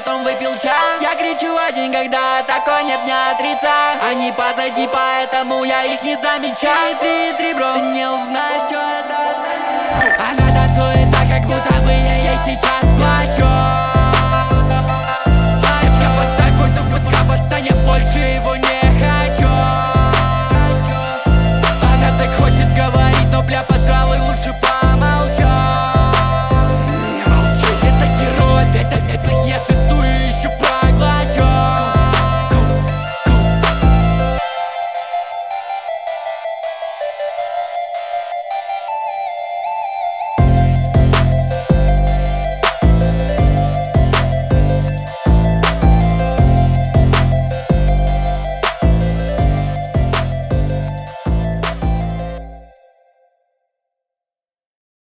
потом выпил чай. Я кричу один, когда такой нет, не отрицай. Они позади, поэтому я их не замечаю. Ты, бро, ты не узнаешь, что это. Она танцует.